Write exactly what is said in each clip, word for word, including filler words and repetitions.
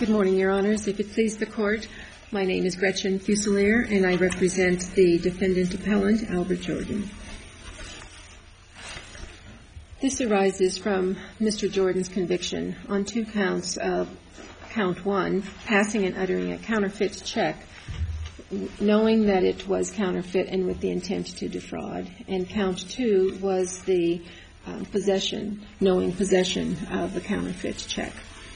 Good morning, Your Honors. If it please the Court, my name is Gretchen Fusilier, and I represent the defendant appellant, Albert Jordan. This arises from Mister Jordan's conviction on two counts of count one, passing and uttering a counterfeit check, knowing that it was counterfeit and with the intent to defraud, and count two was the um, possession, knowing possession of the counterfeit check.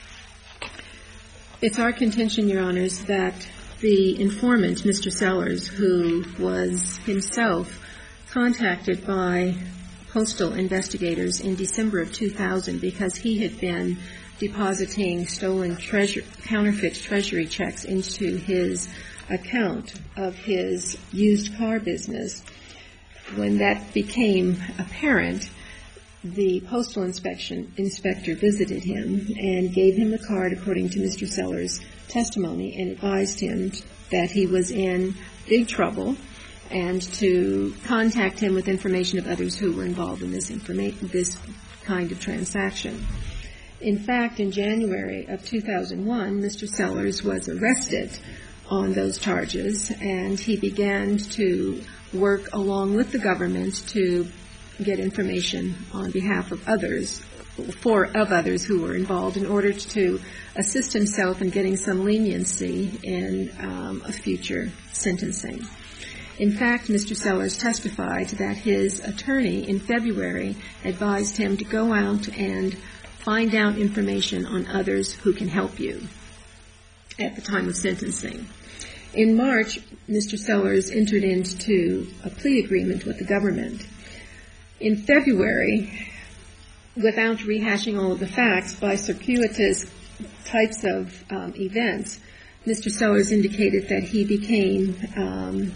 It's our contention, Your Honors, that the informant, Mister Sellers, who was himself contacted by postal investigators in December of two thousand because he had been depositing stolen treasure, counterfeit treasury checks into his account of his used car business. When that became apparent, the postal inspection inspector visited him and gave him the card according to Mister Sellers' testimony and advised him that he was in big trouble and to contact him with information of others who were involved in this informa- this kind of transaction. In fact, in January of two thousand one, Mister Sellers was arrested on those charges, and he began to work along with the government to get information on behalf of others, for of others who were involved, in order to assist himself in getting some leniency in um, a future sentencing. In fact, Mister Sellers testified that his attorney in February advised him to go out and find out information on others who can help you at the time of sentencing. In March, Mister Sellers entered into a plea agreement with the government. In February, without rehashing all of the facts, by circuitous types of um, events, Mister Sellers indicated that he became um,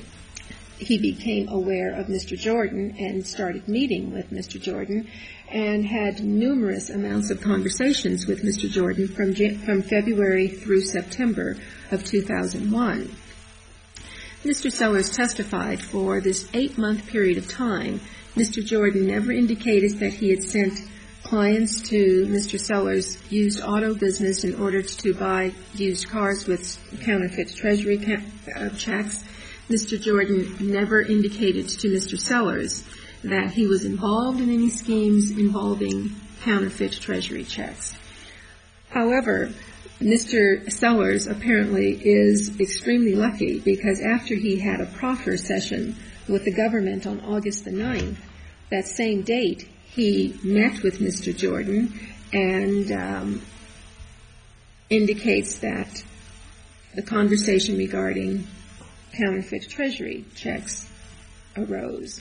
he became aware of Mister Jordan and started meeting with Mister Jordan and had numerous amounts of conversations with Mister Jordan from from February through September of two thousand one. Mister Sellers testified for this eight-month period of time, Mister Jordan never indicated that he had sent clients to Mister Sellers' used auto business in order to buy used cars with counterfeit treasury ca- uh, checks. Mister Jordan never indicated to Mister Sellers that he was involved in any schemes involving counterfeit treasury checks. However, Mister Sellers apparently is extremely lucky because after he had a proffer session with the government on August the ninth, that same date, he met with Mister Jordan and um, indicates that the conversation regarding counterfeit treasury checks arose.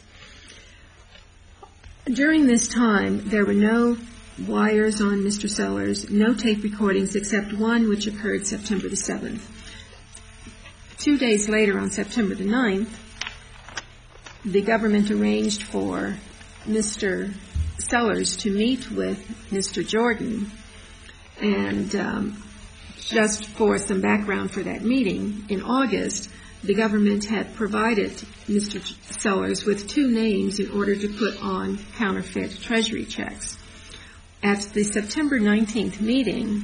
During this time, there were no wires on Mister Sellers, no tape recordings except one which occurred September the seventh. Two days later, on September the ninth, the government arranged for Mister Sellers to meet with Mister Jordan, and um, just for some background for that meeting, in August, the government had provided Mister Sellers with two names in order to put on counterfeit treasury checks. At the September nineteenth meeting,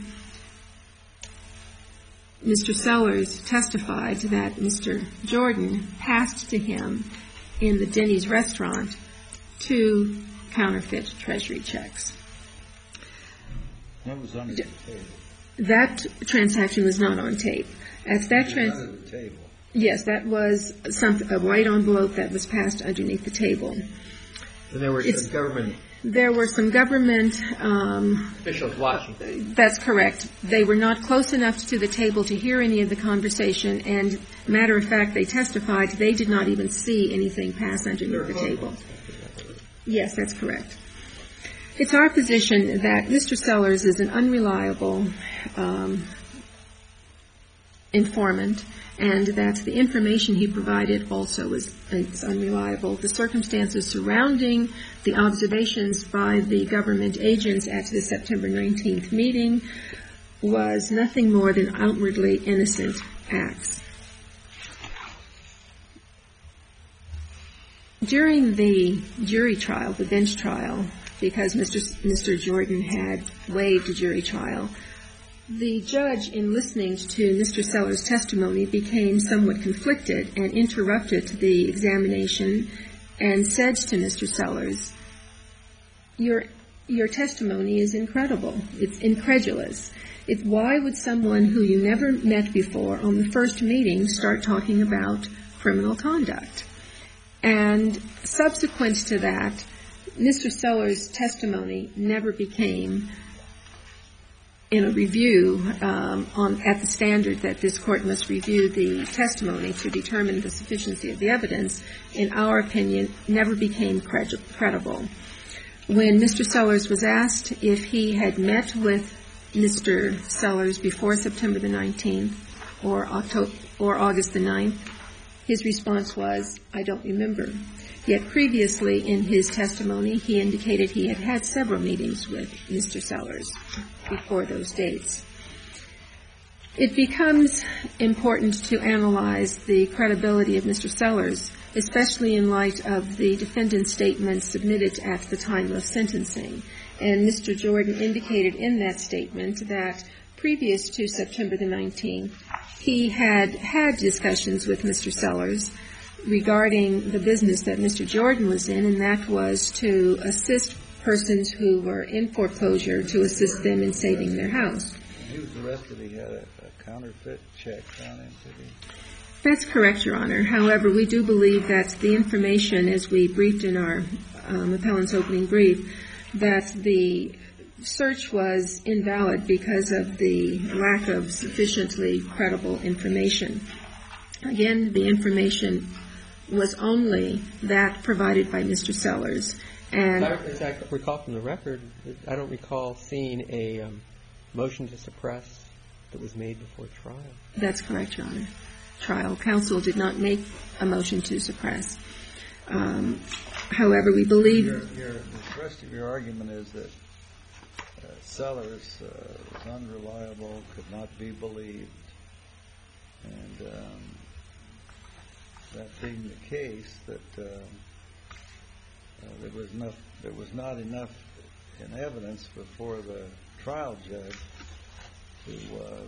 Mister Sellers testified that Mister Jordan passed to him in the Denny's restaurant two counterfeit treasury checks. That was under the table. That transaction was not on tape. At that trans- under the table. Yes, that was some, a white envelope that was passed underneath the table. And there were It's, some government... There were some government... Um, officials watching. That's correct. They were not close enough to the table to hear any of the conversation, and matter of fact, they testified they did not even see anything pass underneath the table. Yes, that's correct. It's our position that Mister Sellers is an unreliable um, informant, and that the information he provided also is, is unreliable. The circumstances surrounding the observations by the government agents at the September nineteenth meeting was nothing more than outwardly innocent acts. During the jury trial, the bench trial, because Mister Mister Jordan had waived a jury trial, the judge, in listening to Mister Sellers' testimony, became somewhat conflicted and interrupted the examination and said to Mister Sellers, your, your testimony is incredible. It's incredulous. It's why would someone who you never met before on the first meeting start talking about criminal conduct? And subsequent to that, Mister Sellers' testimony never became in a review um, on at the standard that this court must review the testimony to determine the sufficiency of the evidence, in our opinion, never became credi- credible. When Mister Sellers was asked if he had met with Mister Sellers before September the nineteenth or October or August the ninth, his response was, I don't remember. Yet previously in his testimony, he indicated he had had several meetings with Mister Sellers before those dates. It becomes important to analyze the credibility of Mister Sellers, especially in light of the defendant's statement submitted at the time of sentencing. And Mister Jordan indicated in that statement that previous to September the nineteenth, he had had discussions with Mister Sellers regarding the business that Mister Jordan was in, and that was to assist persons who were in foreclosure, to assist them in saving their house. He was arrested. He had a, a counterfeit check on him, did he? That's correct, Your Honor. However, we do believe that the information, as we briefed in our um, appellant's opening brief, that the search was invalid because of the lack of sufficiently credible information. Again, the information was only that provided by Mister Sellers. And as I recall from the record, I don't recall seeing a um, motion to suppress that was made before trial. That's correct, Your Honor. Trial counsel did not make a motion to suppress. Um, however, we believe... Your, your, the rest of your argument is that uh, Sellers uh, was unreliable, could not be believed, and um, that being the case, that uh, uh, there was enough, there was not enough in evidence before the trial judge to um,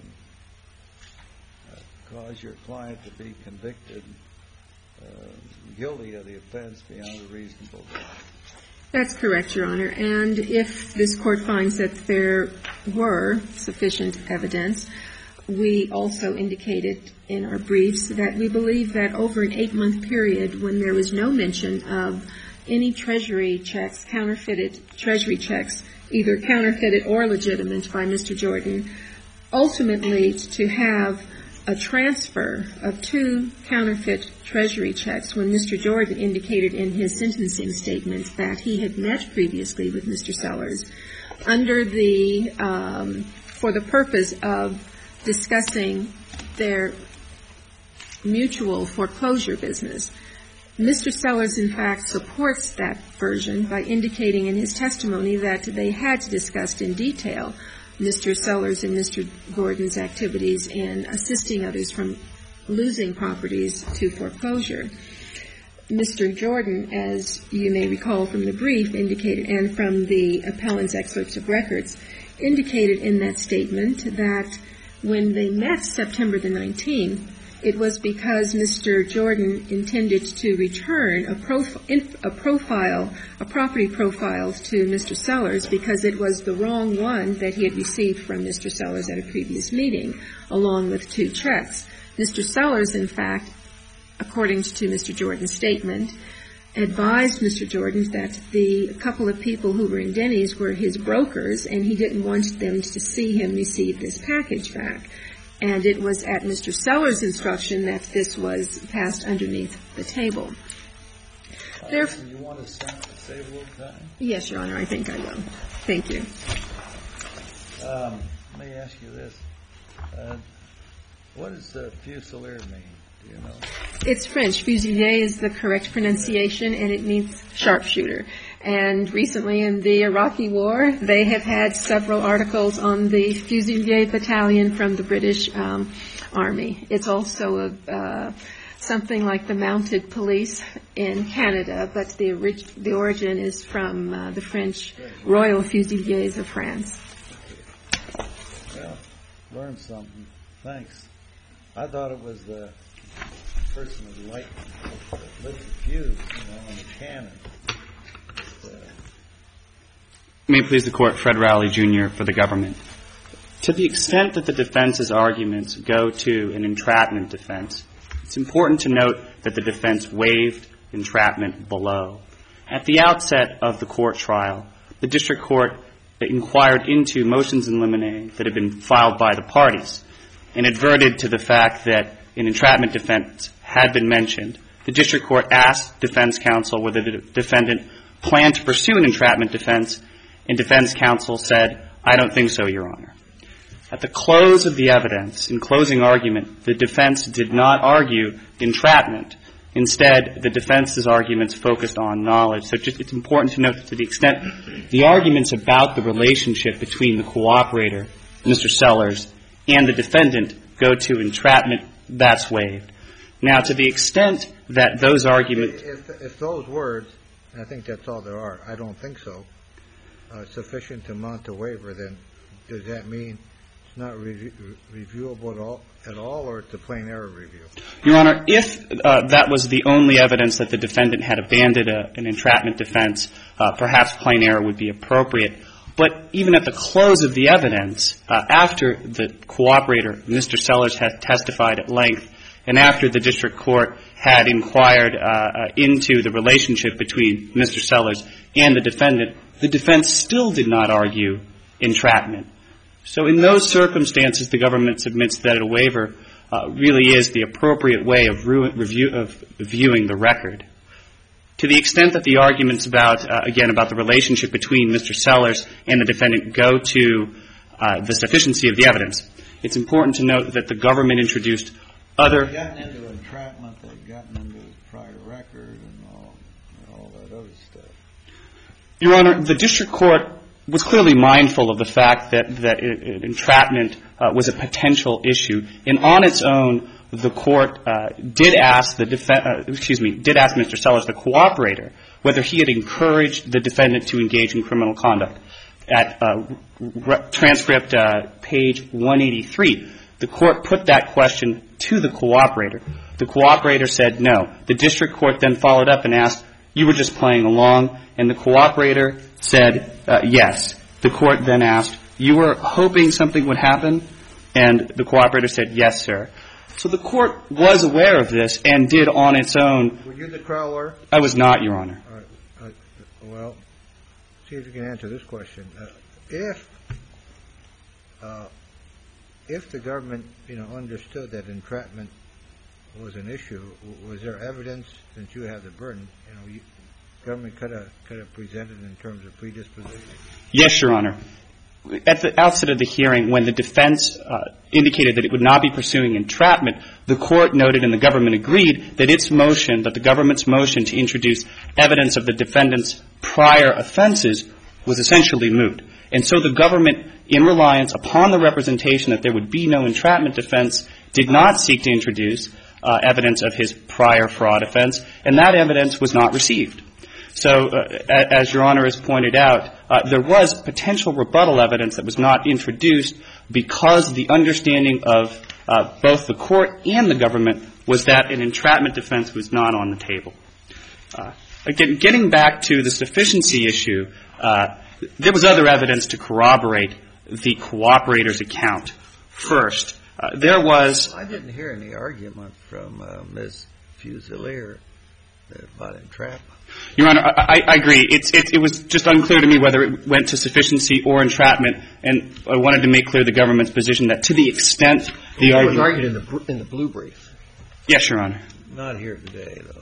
uh, cause your client to be convicted uh, guilty of the offense beyond a reasonable doubt. That's correct, Your Honor. And if this Court finds that there were sufficient evidence, we also indicated in our briefs that we believe that over an eight-month period when there was no mention of any Treasury checks, counterfeited Treasury checks, either counterfeited or legitimate by Mister Jordan, ultimately to have a transfer of two counterfeit Treasury checks when Mister Jordan indicated in his sentencing statement that he had met previously with Mister Sellers under the, um, for the purpose of discussing their mutual foreclosure business. Mister Sellers, in fact, supports that version by indicating in his testimony that they had discussed in detail Mister Sellers and Mister Gordon's activities in assisting others from losing properties to foreclosure. Mister Jordan, as you may recall from the brief, indicated, and from the appellant's excerpts of records, indicated in that statement that when they met September the nineteenth, it was because Mister Jordan intended to return a, prof- a profile, a property profile to Mister Sellers because it was the wrong one that he had received from Mister Sellers at a previous meeting, along with two checks. Mister Sellers, in fact, according to Mister Jordan's statement, advised Mister Jordan that the couple of people who were in Denny's were his brokers, and he didn't want them to see him receive this package back. And it was at Mister Sellers' instruction that this was passed underneath the table. Uh, Therefore, do you want to save a little time? Yes, Your Honor, I think I will. Thank you. Um, let me ask you this. Uh, what does uh, fusilier mean? Do you know? It's French. Fusilier is the correct pronunciation, and it means sharpshooter. And recently in the Iraqi War, they have had several articles on the Fusilier Battalion from the British um, Army. It's also a, uh, something like the mounted police in Canada, but the, orig- the origin is from uh, the French Royal Fusiliers of France. Well, learned something. Thanks. I thought it was the person who light lit the fuse, you know, on the cannon. But, uh, May it please the Court, Fred Rowley, Junior for the government. To the extent that the defense's arguments go to an entrapment defense, it's important to note that the defense waived entrapment below. At the outset of the court trial, the district court inquired into motions in limine that had been filed by the parties and adverted to the fact that an entrapment defense had been mentioned. The district court asked defense counsel whether the defendant planned to pursue an entrapment defense, and defense counsel said, "I don't think so, Your Honor." At the close of the evidence, in closing argument, the defense did not argue entrapment. Instead, the defense's arguments focused on knowledge. So just, it's important to note that to the extent the arguments about the relationship between the cooperator, Mister Sellers, and the defendant go to entrapment, that's waived. Now, to the extent that those arguments... If, if those words, and I think that's all there are, I don't think so, uh, sufficient to amount to waiver, then does that mean it's not review, reviewable at all, at all, or it's a plain error review? Your Honor, if uh, that was the only evidence that the defendant had abandoned a, an entrapment defense, uh, perhaps plain error would be appropriate. But even at the close of the evidence, uh, after the cooperator, Mister Sellers, had testified at length, and after the district court had inquired uh, uh, into the relationship between Mister Sellers and the defendant, the defense still did not argue entrapment. So in those circumstances, the government submits that a waiver uh, really is the appropriate way of, ru- review- of viewing the record. To the extent that the arguments about, uh, again, about the relationship between Mister Sellers and the defendant go to uh, the sufficiency of the evidence, it's important to note that the government introduced other... They've gotten into entrapment, they've gotten into his prior record and all, and all that other stuff. Your Honor, the district court was clearly mindful of the fact that, that it, it, entrapment uh, was a potential issue, and on its own, the court uh, did ask the def- uh, excuse me, did ask Mister Sellers, the cooperator, whether he had encouraged the defendant to engage in criminal conduct. At uh, re- transcript uh, page one eighty-three, the court put that question to the cooperator. The cooperator said no. The district court then followed up and asked, "You were just playing along?" And the cooperator said uh, yes. The court then asked, "You were hoping something would happen?" And the cooperator said, "Yes, sir." So the court was aware of this and did on its own. Were you the trial lawyer? I was not, Your Honor. All right. Uh, well, see if you can answer this question. Uh, if uh, if the government, you know, understood that entrapment was an issue, was there evidence, since you have the burden, you know, you, government could have could have presented in terms of predisposition? Yes, Your Honor. At the outset of the hearing, when the defense uh, indicated that it would not be pursuing entrapment, the court noted and the government agreed that its motion, that the government's motion to introduce evidence of the defendant's prior offenses was essentially moot. And so the government, in reliance upon the representation that there would be no entrapment defense, did not seek to introduce uh, evidence of his prior fraud offense, and that evidence was not received. So, uh, as Your Honor has pointed out, uh, there was potential rebuttal evidence that was not introduced because the understanding of uh, both the court and the government was that an entrapment defense was not on the table. Uh, again, getting back to the sufficiency issue, uh, there was other evidence to corroborate the cooperator's account. First, uh, there was... I didn't hear any argument from uh, Miz Fusilier about entrapment. Your Honor, I, I agree. It's, it, it was just unclear to me whether it went to sufficiency or entrapment, and I wanted to make clear the government's position that to the extent the it argument... was argued in the, in the blue brief. Yes, Your Honor. Not here today, though.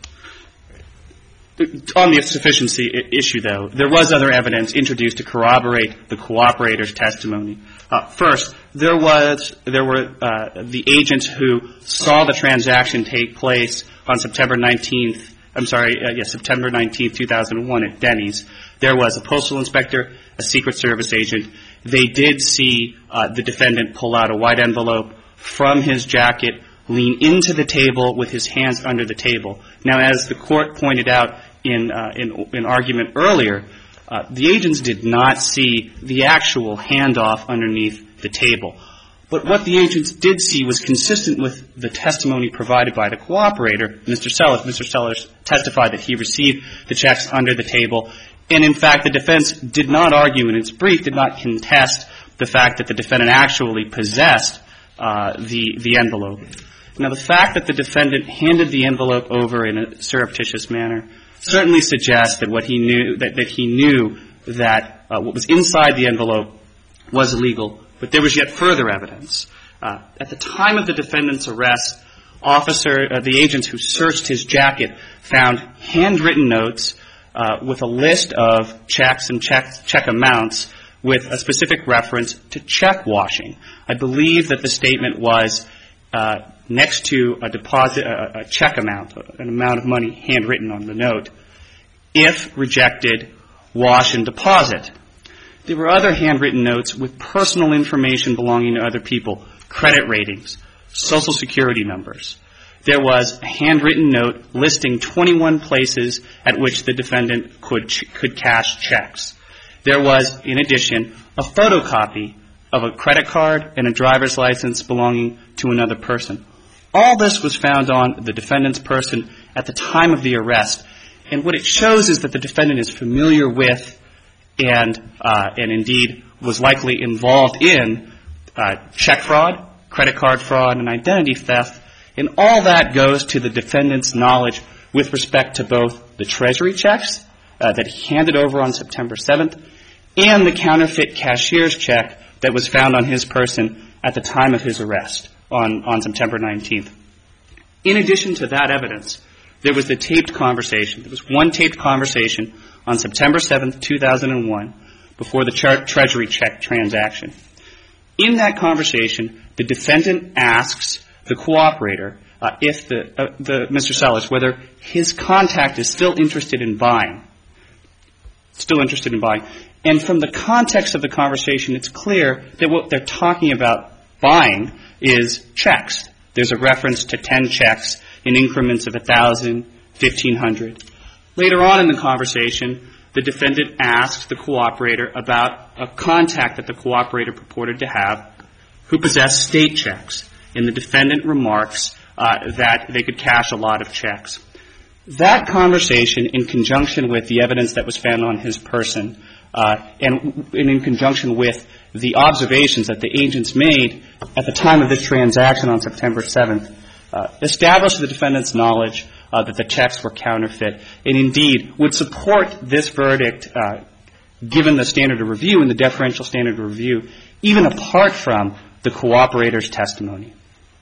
On the sufficiency issue, though, there was other evidence introduced to corroborate the cooperator's testimony. Uh, first, there was there were uh, the agents who saw the transaction take place on September nineteenth. I'm sorry, uh, yes, September nineteenth, two thousand one, at Denny's. There was a postal inspector, a Secret Service agent. They did see uh, the defendant pull out a white envelope from his jacket, lean into the table with his hands under the table. Now, as the court pointed out in uh, in, in argument earlier, uh, the agents did not see the actual handoff underneath the table. But what the agents did see was consistent with the testimony provided by the cooperator, Mister Sellers. Mister Sellers testified that he received the checks under the table. And, in fact, the defense did not argue in its brief, did not contest the fact that the defendant actually possessed uh, the, the envelope. Now, the fact that the defendant handed the envelope over in a surreptitious manner certainly suggests that what he knew, that, that he knew that uh, what was inside the envelope was illegal. But there was yet further evidence. Uh, at the time of the defendant's arrest, officer, uh, the agents who searched his jacket found handwritten notes uh, with a list of checks and check, check amounts with a specific reference to check washing. I believe that the statement was uh, next to a deposit, a, a check amount, an amount of money handwritten on the note. If rejected, wash and deposit. There were other handwritten notes with personal information belonging to other people, credit ratings, social security numbers. There was a handwritten note listing twenty-one places at which the defendant could could cash checks. There was, in addition, a photocopy of a credit card and a driver's license belonging to another person. All this was found on the defendant's person at the time of the arrest. And what it shows is that the defendant is familiar with and uh, and indeed was likely involved in uh, check fraud, credit card fraud, and identity theft. And all that goes to the defendant's knowledge with respect to both the Treasury checks uh, that he handed over on September seventh and the counterfeit cashier's check that was found on his person at the time of his arrest on, on September nineteenth. In addition to that evidence, there was the taped conversation. There was one taped conversation on September seventh, two thousand one, before the tre- Treasury check transaction. In that conversation, the defendant asks the cooperator uh, if the, uh, the Mister Sellers, whether his contact is still interested in buying. Still interested in buying. And from the context of the conversation, it's clear that what they're talking about buying is checks. There's a reference to ten checks in increments of one thousand, fifteen hundred. Later on in the conversation, the defendant asks the cooperator about a contact that the cooperator purported to have who possessed state checks. And the defendant remarks uh, that they could cash a lot of checks. That conversation, in conjunction with the evidence that was found on his person, uh, and, and in conjunction with the observations that the agents made at the time of this transaction on September seventh, uh, established the defendant's knowledge uh, that the checks were counterfeit, and indeed would support this verdict, uh, given the standard of review and the deferential standard of review, even apart from the cooperator's testimony.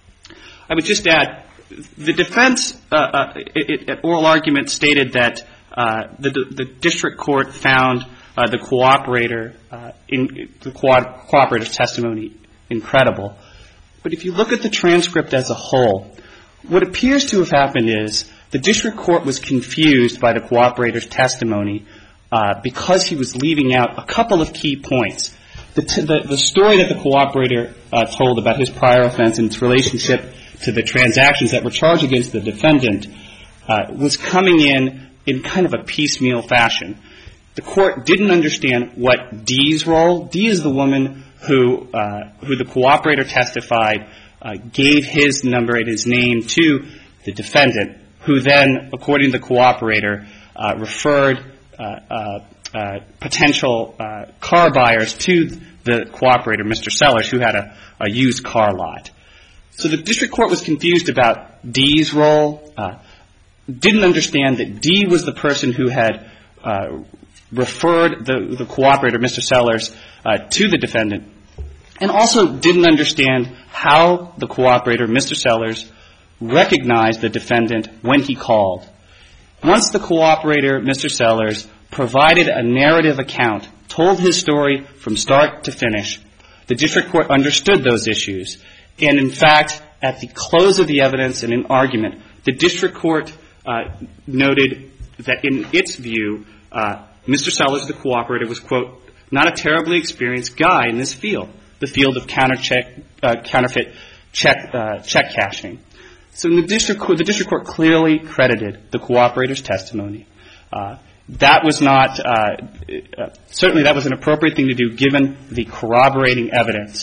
I would just add, the defense uh, uh, it, it, at oral argument stated that uh, the, the district court found uh, the cooperator uh, in the co- cooperator's testimony incredible. But if you look at the transcript as a whole, what appears to have happened is the district court was confused by the cooperator's testimony uh, because he was leaving out a couple of key points. The, t- the, the story that the cooperator uh, told about his prior offense and its relationship to the transactions that were charged against the defendant uh, was coming in in kind of a piecemeal fashion. The court didn't understand what Dee's role. Dee is the woman who uh, who the cooperator testified uh, gave his number and his name to the defendant, who then, according to the cooperator, uh, referred uh, uh, uh, potential uh, car buyers to the cooperator, Mister Sellers, who had a, a used car lot. So the district court was confused about Dee's role, uh, didn't understand that Dee was the person who had uh, referred the, the cooperator, Mister Sellers, uh, to the defendant, and also didn't understand how the cooperator, Mister Sellers, recognized the defendant when he called. Once the cooperator, Mister Sellers, provided a narrative account, told his story from start to finish, the district court understood those issues. And in fact, at the close of the evidence and in argument, the district court uh, noted that in its view, uh, Mister Sellers, the cooperator, was, quote, not a terribly experienced guy in this field, the field of counter check, uh, counterfeit check, uh, check cashing. So in the district court, the district court clearly credited the cooperator's testimony. Uh, that was not, uh, uh, certainly that was an appropriate thing to do given the corroborating evidence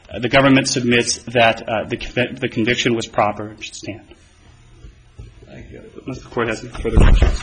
Uh, the government submits that uh, the, conv- the conviction was proper and should stand. Thank you. Unless the Court has any further questions.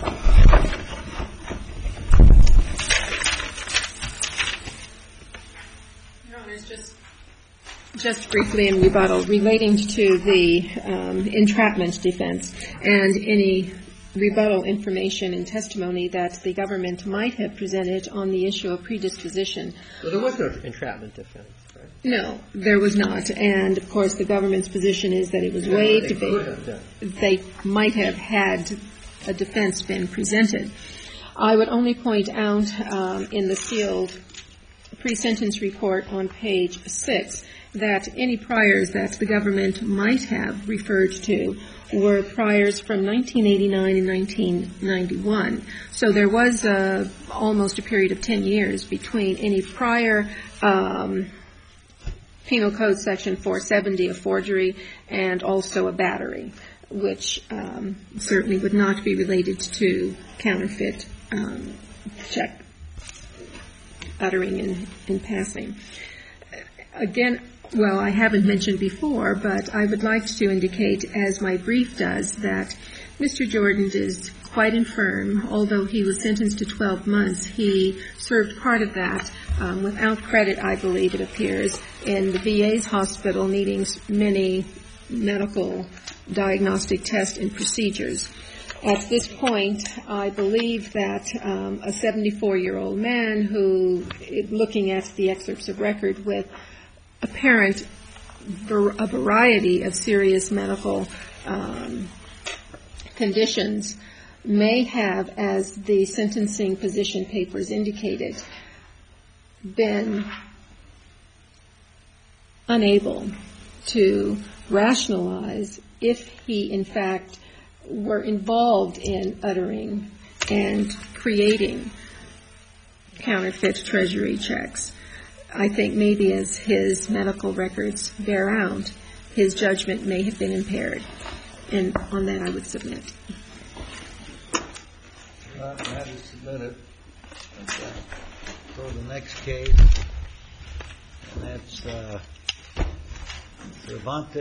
Your Honor, just, just briefly in rebuttal, relating to the um, entrapment defense and any rebuttal information and testimony that the government might have presented on the issue of predisposition. Well, there was no entrapment defense, right? No, there was not. And, of course, the government's position is that it was waived. They could have done. They might have had a defense been presented. I would only point out um, in the sealed pre-sentence report on page six that any priors that the government might have referred to were priors from nineteen eighty-nine and nineteen ninety-one. So there was uh, almost a period of ten years between any prior um, Penal Code Section four seventy, a forgery, and also a battery, which um, certainly would not be related to counterfeit um, check uttering in, in passing. Again, well, I haven't mentioned before, but I would like to indicate, as my brief does, that Mister Jordan is quite infirm. Although he was sentenced to twelve months, he served part of that um, without credit, I believe it appears, in the V A's hospital, needing many medical diagnostic tests and procedures. At this point, I believe that um, a seventy-four-year-old man who, looking at the excerpts of record with apparent a variety of serious medical um, conditions, may have, as the sentencing position papers indicated, been unable to rationalize if he, in fact, were involved in uttering and creating counterfeit treasury checks. I think maybe as his medical records bear out, his judgment may have been impaired. And on that, I would submit. Well, that is submitted. Okay. So the next case, and that's uh, Cervantes.